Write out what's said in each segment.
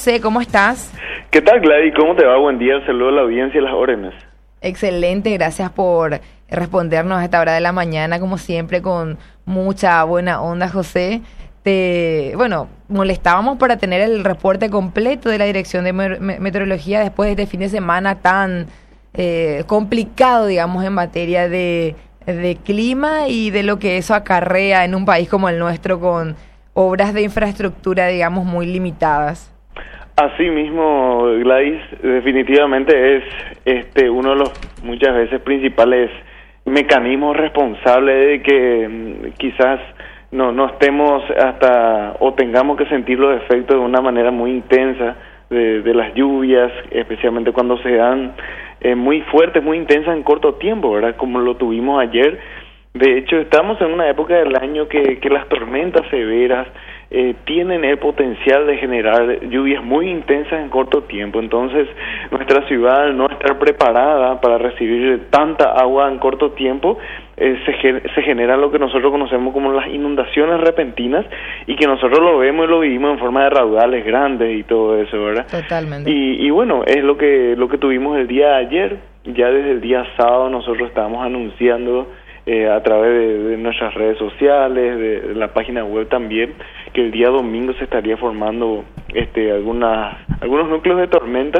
José, ¿cómo estás? ¿Qué tal, Gladys? ¿Cómo te va? Buen día, saludo a la audiencia y las órdenes. Excelente, gracias por respondernos a esta hora de la mañana, como siempre, con mucha buena onda, José. Molestábamos para tener el reporte completo de la Dirección de Meteorología después de este fin de semana tan complicado, digamos, en materia de clima y de lo que eso acarrea en un país como el nuestro con obras de infraestructura, digamos, muy limitadas. Así mismo, Gladys, definitivamente es uno de los muchas veces principales mecanismos responsables de que quizás no estemos o tengamos que sentir los efectos de una manera muy intensa de las lluvias, especialmente cuando se dan muy fuertes, muy intensas en corto tiempo, ¿verdad? Como lo tuvimos ayer. De hecho, estamos en una época del año que las tormentas severas tienen el potencial de generar lluvias muy intensas en corto tiempo. Entonces, nuestra ciudad, al no estar preparada para recibir tanta agua en corto tiempo, se genera lo que nosotros conocemos como las inundaciones repentinas, y que nosotros lo vemos y lo vivimos en forma de raudales grandes y todo eso, ¿verdad? Totalmente. Y bueno, es lo que tuvimos el día de ayer. Ya desde el día sábado nosotros estábamos anunciando a través de nuestras redes sociales, de la página web también, que el día domingo se estaría formando algunos núcleos de tormentas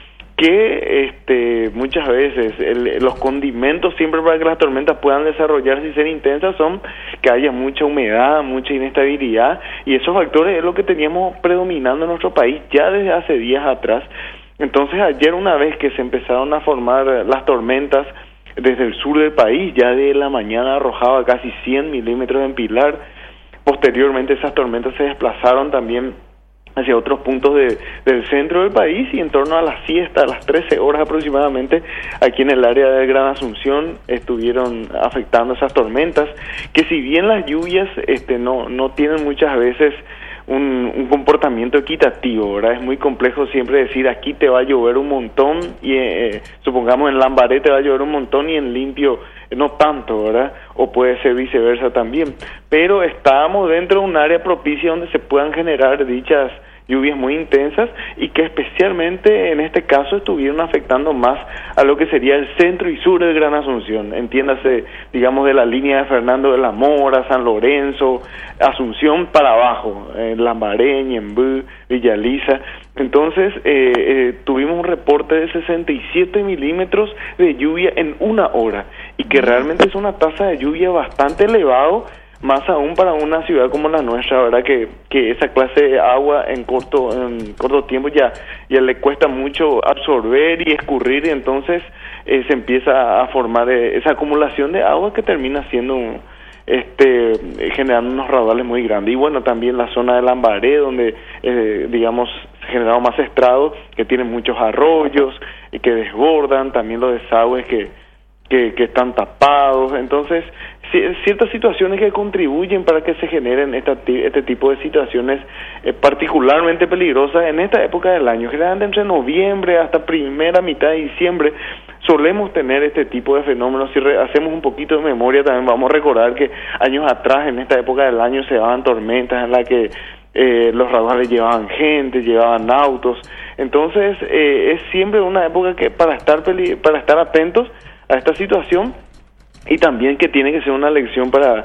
que muchas veces los condimentos siempre para que las tormentas puedan desarrollarse y ser intensas son que haya mucha humedad, mucha inestabilidad, y esos factores es lo que teníamos predominando en nuestro país ya desde hace días atrás. Entonces ayer, una vez que se empezaron a formar las tormentas desde el sur del país, ya de la mañana arrojaba casi 100 milímetros en Pilar. Posteriormente esas tormentas se desplazaron también hacia otros puntos del centro del país, y en torno a la siesta, a las 13 horas aproximadamente, aquí en el área de Gran Asunción estuvieron afectando esas tormentas, que si bien las lluvias no tienen muchas veces un comportamiento equitativo, ¿verdad? Es muy complejo siempre decir aquí te va a llover un montón y supongamos en Lambaré te va a llover un montón y en Limpio no tanto, ¿verdad? O puede ser viceversa también, pero estábamos dentro de un área propicia donde se puedan generar dichas lluvias muy intensas, y que especialmente en este caso estuvieron afectando más a lo que sería el centro y sur de Gran Asunción, entiéndase, digamos, de la línea de Fernando de la Mora, San Lorenzo, Asunción para abajo, Lambaré, Ñemby, Villa Elisa. Entonces tuvimos un reporte de 67 milímetros de lluvia en una hora, y que realmente es una tasa de lluvia bastante elevado, más aún para una ciudad como la nuestra, ¿verdad? Que esa clase de agua en corto tiempo ya le cuesta mucho absorber y escurrir, y entonces se empieza a formar esa acumulación de agua que termina siendo generando unos raudales muy grandes. Y bueno, también la zona de Lambaré, donde digamos se generaron más estrados, que tienen muchos arroyos y que desbordan, también los desagües que están tapados. Entonces ciertas situaciones que contribuyen para que se generen este tipo de situaciones particularmente peligrosas en esta época del año. Generalmente entre noviembre hasta primera mitad de diciembre solemos tener este tipo de fenómenos. Si hacemos un poquito de memoria, también vamos a recordar que años atrás, en esta época del año, se daban tormentas en las que los raudales llevaban gente, llevaban autos. Entonces es siempre una época que para estar atentos a esta situación, y también que tiene que ser una lección para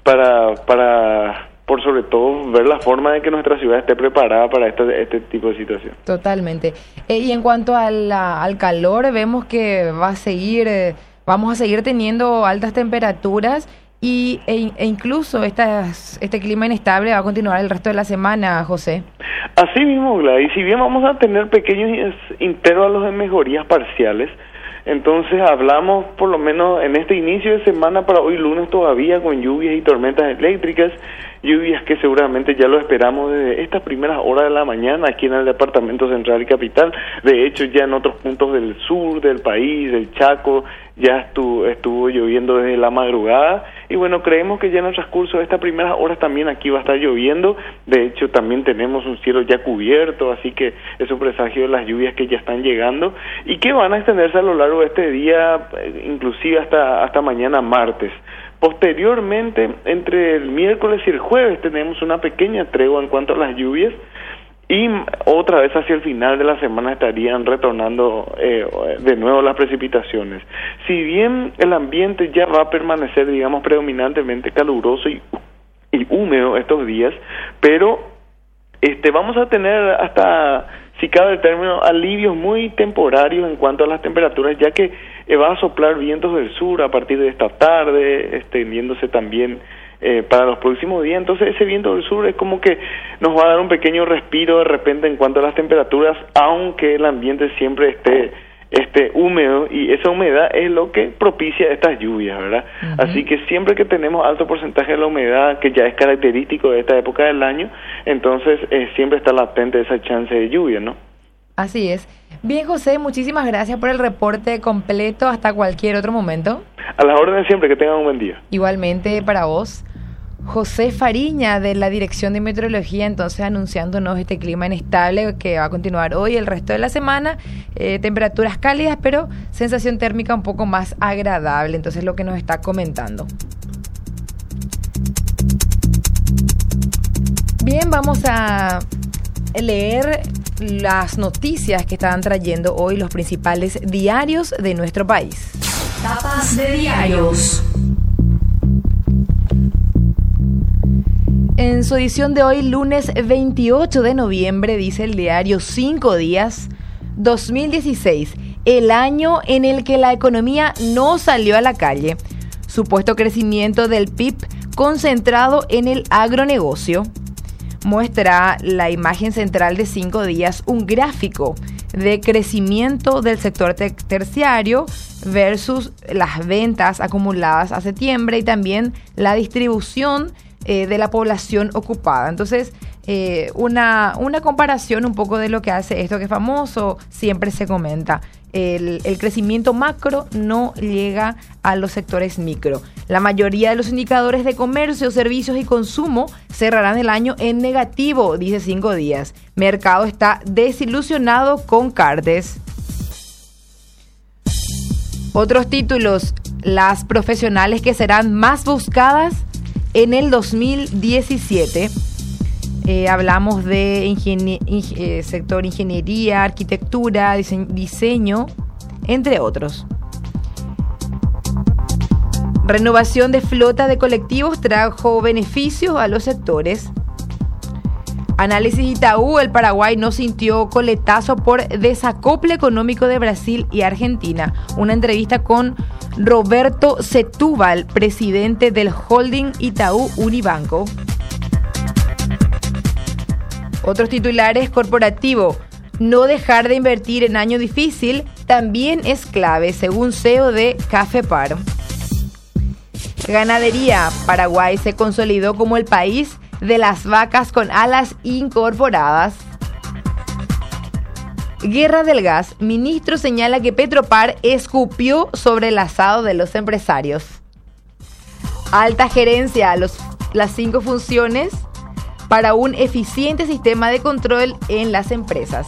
por sobre todo ver la forma de que nuestra ciudad esté preparada para este tipo de situación. Totalmente. Y en cuanto al calor, vemos que vamos a seguir teniendo altas temperaturas, e incluso este clima inestable va a continuar el resto de la semana, José. Así mismo, Gladys, si bien vamos a tener pequeños intervalos de mejorías parciales, entonces hablamos por lo menos en este inicio de semana para hoy lunes todavía con lluvias y tormentas eléctricas, lluvias que seguramente ya lo esperamos desde estas primeras horas de la mañana aquí en el departamento central y capital. De hecho, ya en otros puntos del sur del país, del Chaco, ya estuvo lloviendo desde la madrugada, y bueno, creemos que ya en el transcurso de estas primeras horas también aquí va a estar lloviendo. De hecho, también tenemos un cielo ya cubierto, así que es un presagio de las lluvias que ya están llegando y que van a extenderse a lo largo de este día, inclusive hasta mañana martes. Posteriormente, entre el miércoles y el jueves tenemos una pequeña tregua en cuanto a las lluvias, y otra vez hacia el final de la semana estarían retornando de nuevo las precipitaciones. Si bien el ambiente ya va a permanecer, digamos, predominantemente caluroso y húmedo estos días, pero vamos a tener hasta, si cabe el término, alivios muy temporarios en cuanto a las temperaturas, ya que va a soplar vientos del sur a partir de esta tarde, extendiéndose también para los próximos días. Entonces ese viento del sur es como que nos va a dar un pequeño respiro de repente en cuanto a las temperaturas, aunque el ambiente siempre esté húmedo, y esa humedad es lo que propicia estas lluvias, ¿verdad? Uh-huh. Así que siempre que tenemos alto porcentaje de la humedad, que ya es característico de esta época del año, entonces siempre está latente esa chance de lluvia, ¿no? Así es. Bien, José, muchísimas gracias por el reporte completo. Hasta cualquier otro momento. A las órdenes siempre, que tengan un buen día. Igualmente para vos. José Fariña, de la Dirección de Meteorología, entonces anunciándonos este clima inestable que va a continuar hoy y el resto de la semana. Temperaturas cálidas, pero sensación térmica un poco más agradable. Entonces, lo que nos está comentando. Bien, vamos a leer las noticias que están trayendo hoy los principales diarios de nuestro país. Tapas de diarios. En su edición de hoy, lunes 28 de noviembre, dice el diario 5 Días, 2016, el año en el que la economía no salió a la calle. Supuesto crecimiento del PIB concentrado en el agronegocio. Muestra la imagen central de 5 Días, un gráfico de crecimiento del sector terciario versus las ventas acumuladas a septiembre y también la distribución de la población ocupada. Entonces, una comparación un poco de lo que hace esto que es famoso, siempre se comenta. El crecimiento macro no llega a los sectores micro. La mayoría de los indicadores de comercio, servicios y consumo cerrarán el año en negativo, dice 5 Días. Mercado está desilusionado con Cartes. Otros títulos: las profesionales que serán más buscadas en el 2017. Hablamos de sector ingeniería, arquitectura, diseño, entre otros. Renovación de flota de colectivos trajo beneficios a los sectores. Análisis Itaú: el Paraguay no sintió coletazo por desacople económico de Brasil y Argentina. Una entrevista con Roberto Setúbal, presidente del holding Itaú Unibanco. Otros titulares: corporativo, no dejar de invertir en año difícil también es clave, según CEO de Cafepar. Ganadería: Paraguay se consolidó como el país de las vacas con alas incorporadas. Guerra del gas: ministro señala que Petropar escupió sobre el asado de los empresarios. Alta gerencia: las 5 funciones para un eficiente sistema de control en las empresas.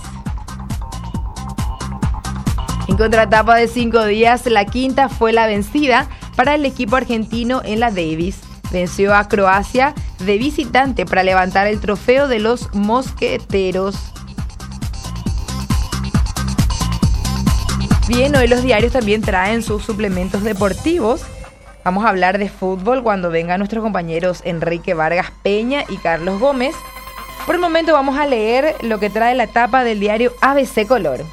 En contratapa de 5 días, la quinta fue la vencida para el equipo argentino en la Davis. Venció a Croacia de visitante para levantar el trofeo de los mosqueteros. Bien, hoy los diarios también traen sus suplementos deportivos. Vamos a hablar de fútbol cuando vengan nuestros compañeros Enrique Vargas Peña y Carlos Gómez. Por el momento vamos a leer lo que trae la tapa del diario ABC Color.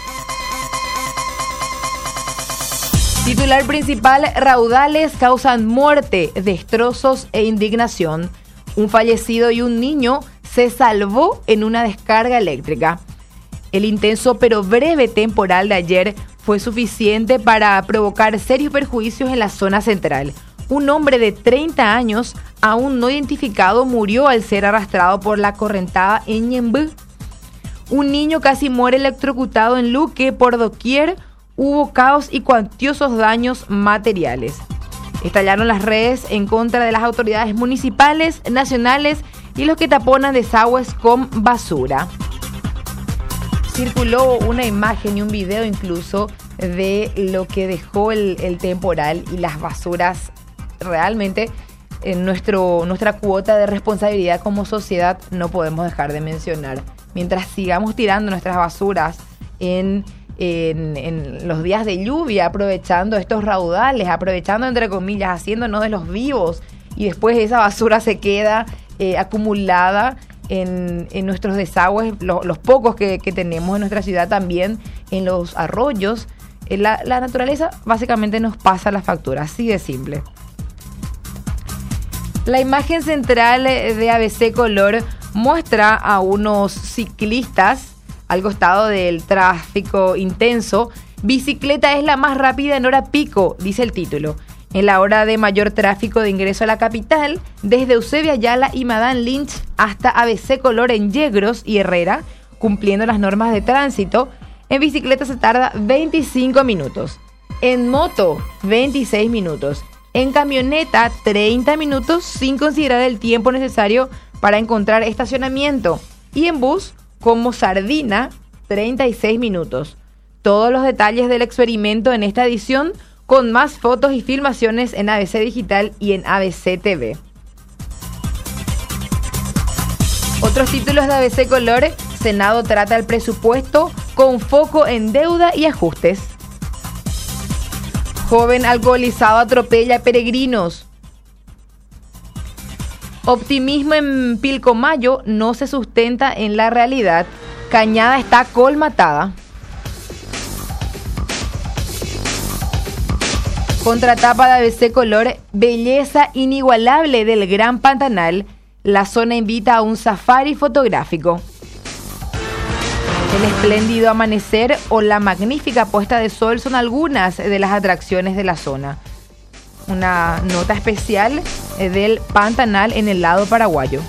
Titular principal: raudales causan muerte, destrozos e indignación. Un fallecido y un niño se salvó en una descarga eléctrica. El intenso pero breve temporal de ayer fue suficiente para provocar serios perjuicios en la zona central. Un hombre de 30 años, aún no identificado, murió al ser arrastrado por la correntada en Ñemby. Un niño casi muere electrocutado en Luque. Por doquier hubo caos y cuantiosos daños materiales. Estallaron las redes en contra de las autoridades municipales, nacionales y los que taponan desagües con basura. Circuló una imagen y un video incluso de lo que dejó el temporal y las basuras. Realmente en nuestra cuota de responsabilidad como sociedad no podemos dejar de mencionar. mientras sigamos tirando nuestras basuras en los días de lluvia, aprovechando estos raudales, aprovechando entre comillas, haciéndonos de los vivos, y después esa basura se queda acumulada en nuestros desagües, los pocos que tenemos en nuestra ciudad, también en los arroyos. La naturaleza básicamente nos pasa la factura, así de simple. La imagen central de ABC Color muestra a unos ciclistas al costado del tráfico intenso. Bicicleta es la más rápida en hora pico, dice el título. En la hora de mayor tráfico de ingreso a la capital, desde Eusebio Ayala y Madame Lynch hasta ABC Color en Yegros y Herrera, cumpliendo las normas de tránsito, en bicicleta se tarda 25 minutos. En moto, 26 minutos. En camioneta, 30 minutos sin considerar el tiempo necesario para encontrar estacionamiento. Y en bus, como sardina, 36 minutos. Todos los detalles del experimento en esta edición, con más fotos y filmaciones en ABC Digital y en ABC TV. Otros títulos de ABC Color: Senado trata el presupuesto con foco en deuda y ajustes. Joven alcoholizado atropella a peregrinos. Optimismo en Pilcomayo no se sustenta en la realidad. Cañada está colmatada. Contratapa de ABC Color: belleza inigualable del Gran Pantanal. La zona invita a un safari fotográfico. El espléndido amanecer o la magnífica puesta de sol son algunas de las atracciones de la zona. Una nota especial del Pantanal en el lado paraguayo.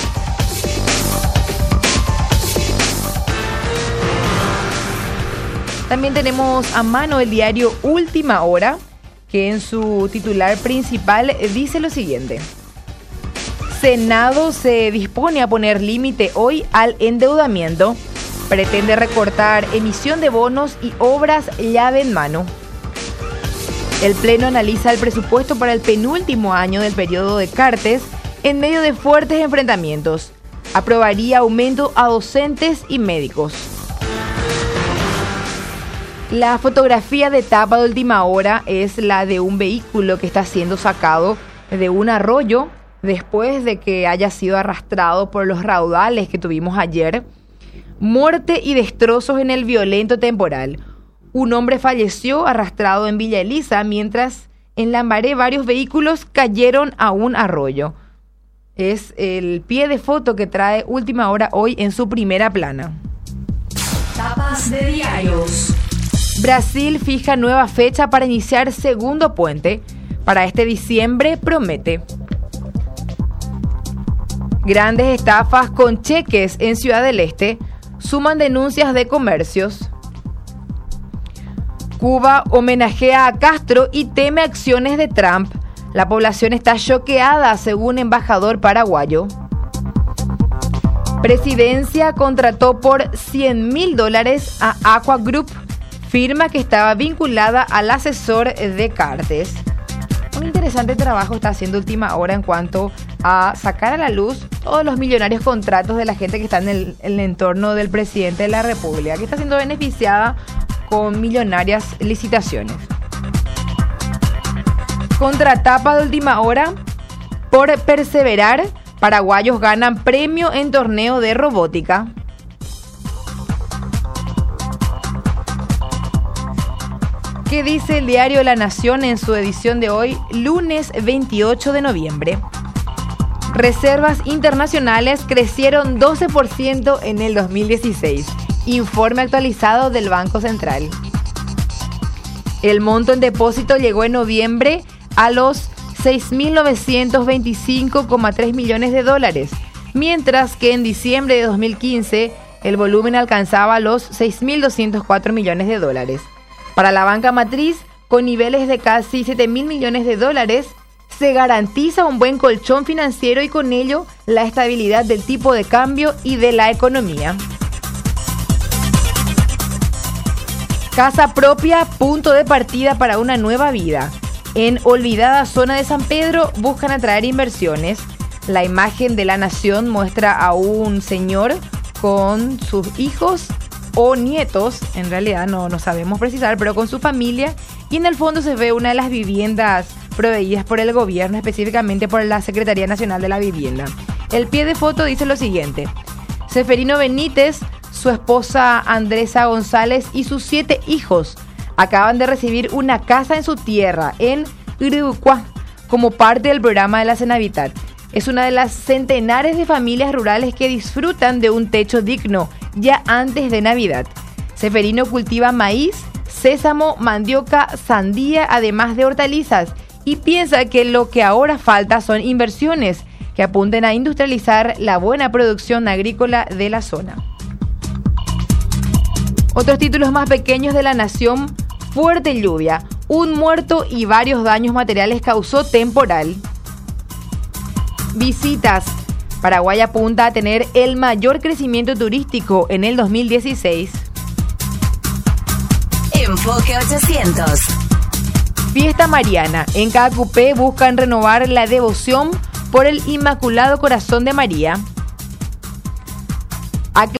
También tenemos a mano el diario Última Hora, que en su titular principal dice lo siguiente: Senado se dispone a poner límite hoy al endeudamiento. Pretende recortar emisión de bonos y obras llave en mano. El Pleno analiza el presupuesto para el penúltimo año del periodo de Cartes en medio de fuertes enfrentamientos. Aprobaría aumento a docentes y médicos. La fotografía de tapa de Última Hora es la de un vehículo que está siendo sacado de un arroyo después de que haya sido arrastrado por los raudales que tuvimos ayer. Muerte y destrozos en el violento temporal. Un hombre falleció arrastrado en Villa Elisa, mientras en Lambaré varios vehículos cayeron a un arroyo. Es el pie de foto que trae Última Hora hoy en su primera plana. Tapas de diarios. Brasil fija nueva fecha para iniciar segundo puente. Para este diciembre promete. Grandes estafas con cheques en Ciudad del Este. Suman denuncias de comercios. Cuba homenajea a Castro y teme acciones de Trump. La población está choqueada, según embajador paraguayo. Presidencia contrató por $100.000 a Aqua Group, firma que estaba vinculada al asesor de Cartes. Un interesante trabajo está haciendo Última Hora en cuanto a sacar a la luz todos los millonarios contratos de la gente que está en el entorno del presidente de la República, que está siendo beneficiada con millonarias licitaciones. Contratapa de Última Hora: por perseverar, paraguayos ganan premio en torneo de robótica. ¿Qué dice el diario La Nación en su edición de hoy, lunes 28 de noviembre? Reservas internacionales crecieron 12% en el 2016. Informe actualizado del Banco Central. El monto en depósito llegó en noviembre a los $6.925,3 millones, mientras que en diciembre de 2015 el volumen alcanzaba los $6.204 millones. Para la banca matriz, con niveles de casi $7.000 millones, se garantiza un buen colchón financiero y con ello la estabilidad del tipo de cambio y de la economía. Casa propia, punto de partida para una nueva vida. En olvidada zona de San Pedro buscan atraer inversiones. La imagen de La Nación muestra a un señor con sus hijos o nietos, en realidad no sabemos precisar, pero con su familia, y en el fondo se ve una de las viviendas proveídas por el gobierno, específicamente por la Secretaría Nacional de la Vivienda. El pie de foto dice lo siguiente: Seferino Benítez, su esposa Andresa González y sus 7 hijos acaban de recibir una casa en su tierra, en Uruguay, como parte del programa de la Cenavitat. Es una de las centenares de familias rurales que disfrutan de un techo digno ya antes de Navidad. Seferino cultiva maíz, sésamo, mandioca, sandía, además de hortalizas, y piensa que lo que ahora falta son inversiones que apunten a industrializar la buena producción agrícola de la zona. Otros títulos más pequeños de La Nación: fuerte lluvia, un muerto y varios daños materiales causó temporal. Visitas. Paraguay apunta a tener el mayor crecimiento turístico en el 2016. Enfoque 800. Fiesta mariana. En Caacupé buscan renovar la devoción por el Inmaculado Corazón de María.